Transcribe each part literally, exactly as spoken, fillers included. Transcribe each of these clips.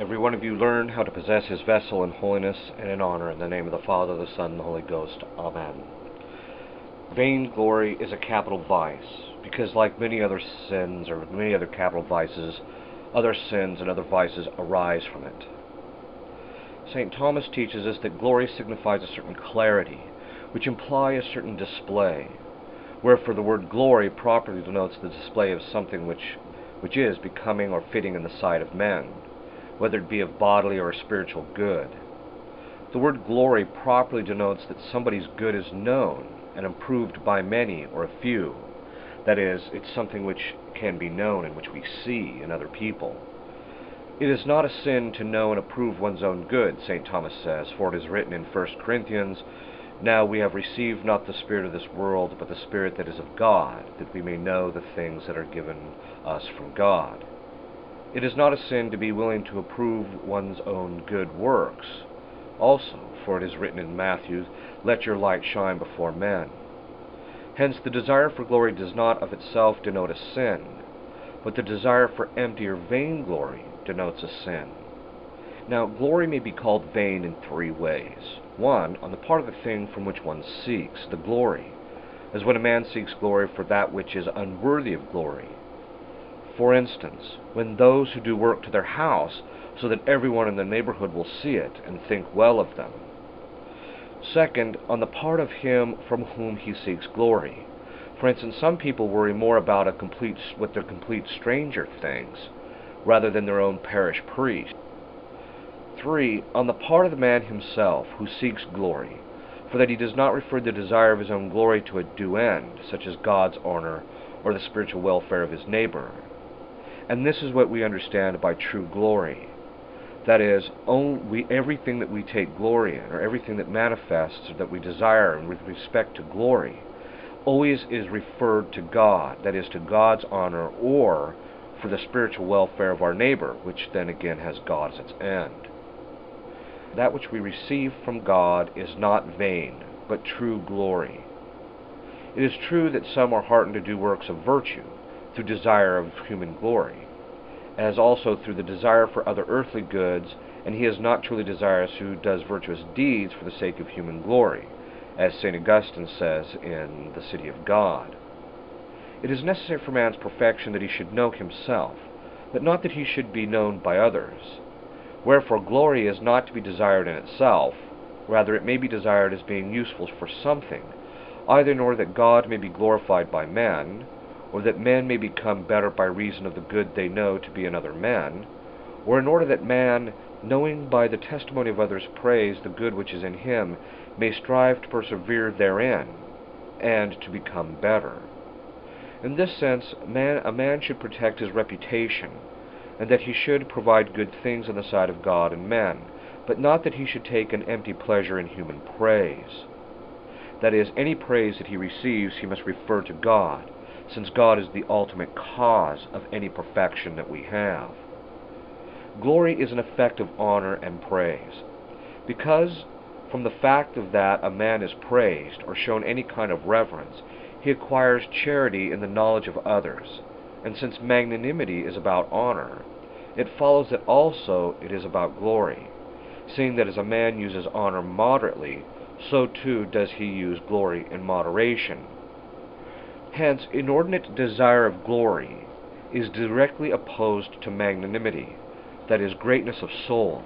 Every one of you learn how to possess his vessel in holiness and in honor, in the name of the Father, the Son, and the Holy Ghost. Amen. Vainglory is a capital vice, because like many other sins, or many other capital vices, other sins and other vices arise from it. Saint Thomas teaches us that glory signifies a certain clarity, which imply a certain display, wherefore the word glory properly denotes the display of something which, which is becoming or fitting in the sight of men, whether it be of bodily or spiritual good. The word glory properly denotes that somebody's good is known and approved by many or a few. That is, it's something which can be known and which we see in other people. It is not a sin to know and approve one's own good, Saint Thomas says, for it is written in First Corinthians, "Now we have received not the spirit of this world, but the Spirit that is of God, that we may know the things that are given us from God." It is not a sin to be willing to approve one's own good works, also, for it is written in Matthew, "Let your light shine before men." Hence, the desire for glory does not of itself denote a sin, but the desire for empty or vain glory denotes a sin. Now, glory may be called vain in three ways. One, on the part of the thing from which one seeks the glory, as when a man seeks glory for that which is unworthy of glory. For instance, when those who do work to their house, so that everyone in the neighborhood will see it and think well of them. Second, on the part of him from whom he seeks glory. For instance, some people worry more about a complete, what their complete stranger thinks, rather than their own parish priest. Three, on the part of the man himself who seeks glory, for that he does not refer the desire of his own glory to a due end, such as God's honor or the spiritual welfare of his neighbor. And this is what we understand by true glory. That is, only everything that we take glory in, or everything that manifests or that we desire with respect to glory, always is referred to God, that is, to God's honor, or for the spiritual welfare of our neighbor, which then again has God as its end. That which we receive from God is not vain, but true glory. It is true that some are heartened to do works of virtue, through desire of human glory, as also through the desire for other earthly goods, and he is not truly desirous who does virtuous deeds for the sake of human glory, as Saint Augustine says in The City of God. It is necessary for man's perfection that he should know himself, but not that he should be known by others. Wherefore glory is not to be desired in itself, rather it may be desired as being useful for something, either in order that God may be glorified by men, or that men may become better by reason of the good they know to be in other men, or in order that man, knowing by the testimony of others' praise the good which is in him, may strive to persevere therein, and to become better. In this sense, man, a man should protect his reputation, and that he should provide good things in the sight of God and men, but not that he should take an empty pleasure in human praise. That is, any praise that he receives he must refer to God, since God is the ultimate cause of any perfection that we have. Glory is an effect of honor and praise, because from the fact of that a man is praised or shown any kind of reverence, he acquires charity in the knowledge of others, and since magnanimity is about honor, it follows that also it is about glory, seeing that as a man uses honor moderately, so too does he use glory in moderation. Hence, inordinate desire of glory is directly opposed to magnanimity, that is, greatness of soul.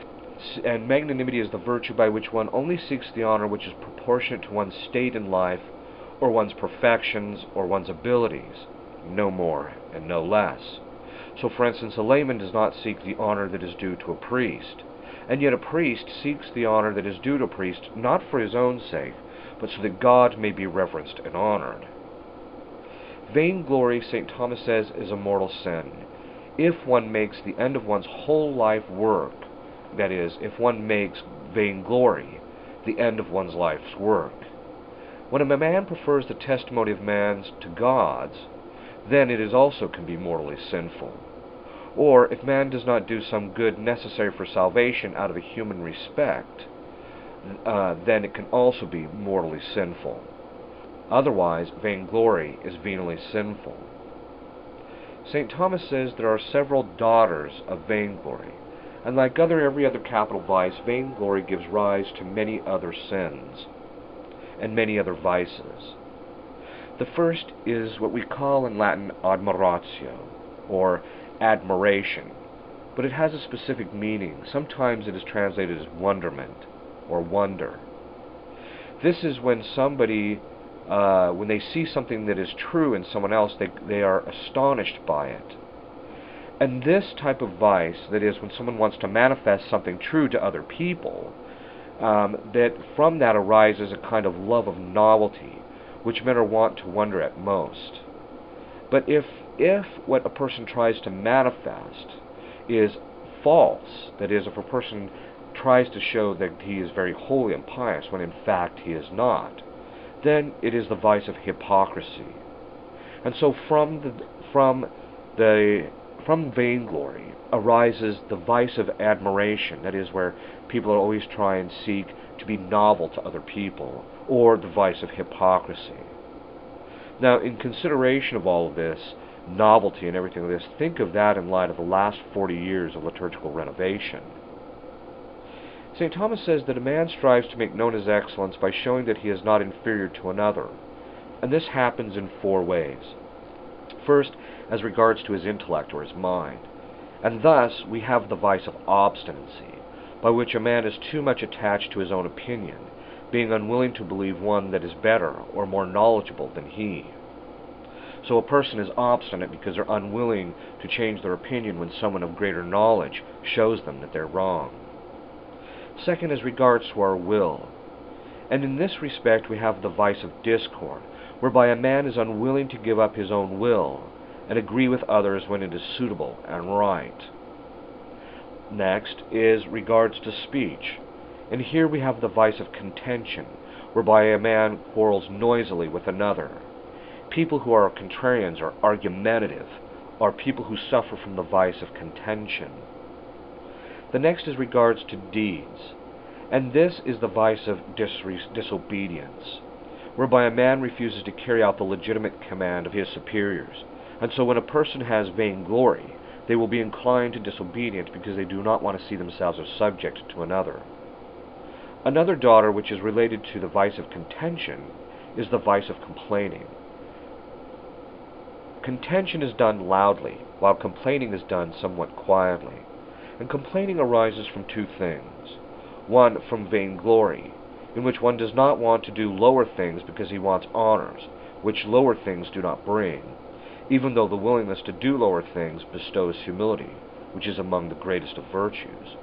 And magnanimity is the virtue by which one only seeks the honor which is proportionate to one's state in life, or one's perfections, or one's abilities, no more and no less. So, for instance, a layman does not seek the honor that is due to a priest, and yet a priest seeks the honor that is due to a priest, not for his own sake, but so that God may be reverenced and honored. Vainglory, Saint Thomas says, is a mortal sin, if one makes the end of one's whole life work, that is, if one makes vainglory the end of one's life's work. When a man prefers the testimony of man's to God's, then it is also can be mortally sinful. Or, if man does not do some good necessary for salvation out of a human respect, uh, then it can also be mortally sinful. Otherwise, vainglory is venially sinful. Saint Thomas says there are several daughters of vainglory, And like other every other capital vice, vainglory gives rise to many other sins and many other vices. The first is what we call in Latin admiratio, or admiration, but it has a specific meaning. Sometimes it is translated as wonderment or wonder. This is when somebody, uh, when they see something that is true in someone else, they, they are astonished by it. And this type of vice, that is, when someone wants to manifest something true to other people, um, that from that arises a kind of love of novelty, which men are wont to wonder at most. But if, if what a person tries to manifest is false, that is, if a person tries to show that he is very holy and pious when in fact he is not, then it is the vice of hypocrisy. And so from the from the from vainglory arises the vice of admiration, that is, where people always try and seek to be novel to other people, or the vice of hypocrisy. Now, in consideration of all of this, novelty and everything like this, think of that in light of the last forty years of liturgical renovation. Saint Thomas says that a man strives to make known his excellence by showing that he is not inferior to another, and this happens in four ways. First, as regards to his intellect or his mind, and thus we have the vice of obstinacy, by which a man is too much attached to his own opinion, being unwilling to believe one that is better or more knowledgeable than he. So a person is obstinate because they're unwilling to change their opinion when someone of greater knowledge shows them that they're wrong. Second, as regards to our will, and in this respect we have the vice of discord, whereby a man is unwilling to give up his own will and agree with others when it is suitable and right. Next is regards to speech, and here we have the vice of contention, whereby a man quarrels noisily with another. People who are contrarians or argumentative are people who suffer from the vice of contention. The next is regards to deeds, and this is the vice of dis- disobedience, whereby a man refuses to carry out the legitimate command of his superiors. And so when a person has vainglory, they will be inclined to disobedience because they do not want to see themselves as subject to another. Another daughter which is related to the vice of contention is the vice of complaining. Contention is done loudly, while complaining is done somewhat quietly. And complaining arises from two things. One, from vainglory, in which one does not want to do lower things because he wants honors, which lower things do not bring, even though the willingness to do lower things bestows humility, which is among the greatest of virtues.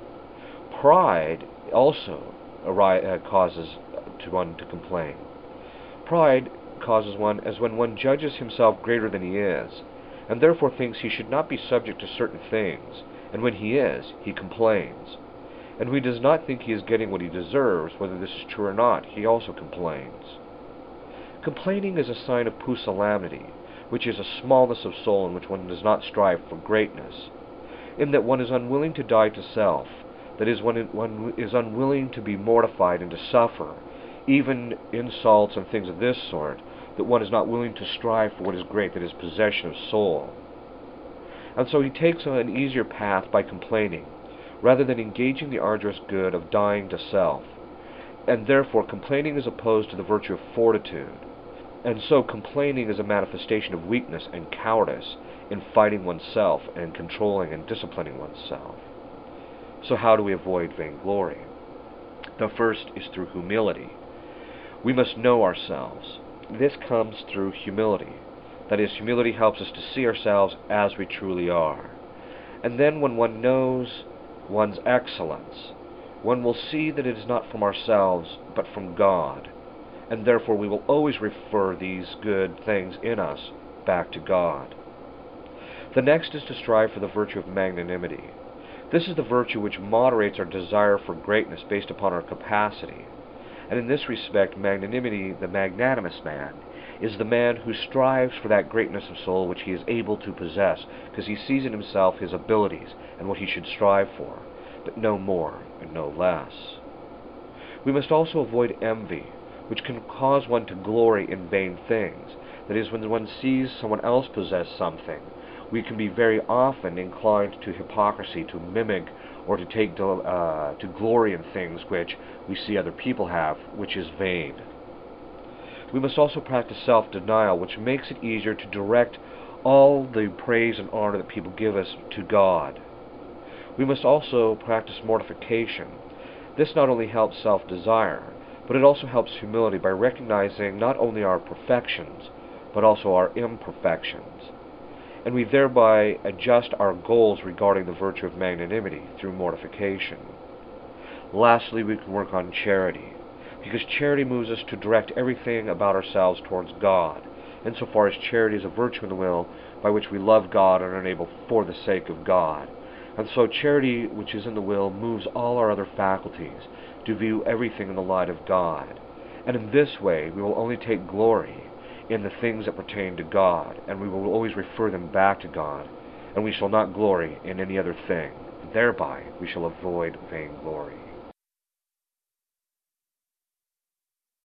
Pride also uh, causes to one to complain. Pride causes one as when one judges himself greater than he is, and therefore thinks he should not be subject to certain things, and when he is, he complains. And when he does not think he is getting what he deserves, whether this is true or not, he also complains. Complaining is a sign of pusillanimity, which is a smallness of soul in which one does not strive for greatness, in that one is unwilling to die to self, that is, one, one is unwilling to be mortified and to suffer, even insults and things of this sort, that one is not willing to strive for what is great, that is, possession of soul. And so he takes an easier path by complaining, rather than engaging the arduous good of dying to self. And therefore complaining is opposed to the virtue of fortitude. And so complaining is a manifestation of weakness and cowardice in fighting oneself and controlling and disciplining oneself. So how do we avoid vainglory? The first is through humility. We must know ourselves. This comes through humility. That is, humility helps us to see ourselves as we truly are. And then when one knows one's excellence, one will see that it is not from ourselves, but from God. And therefore we will always refer these good things in us back to God. The next is to strive for the virtue of magnanimity. This is the virtue which moderates our desire for greatness based upon our capacity. And in this respect, magnanimity, the magnanimous man, is the man who strives for that greatness of soul which he is able to possess, because he sees in himself his abilities and what he should strive for, but no more and no less. We must also avoid envy, which can cause one to glory in vain things. That is, when one sees someone else possess something, we can be very often inclined to hypocrisy, to mimic or to take to, uh, to glory in things which we see other people have, which is vain. We must also practice self-denial, which makes it easier to direct all the praise and honor that people give us to God. We must also practice mortification. This not only helps self-desire, but it also helps humility by recognizing not only our perfections, but also our imperfections. And we thereby adjust our goals regarding the virtue of magnanimity through mortification. Lastly, we can work on charity, because charity moves us to direct everything about ourselves towards God, insofar as charity is a virtue in the will by which we love God and are enabled for the sake of God. And so charity, which is in the will, moves all our other faculties to view everything in the light of God. And in this way, we will only take glory in the things that pertain to God, and we will always refer them back to God, and we shall not glory in any other thing. Thereby we shall avoid vainglory.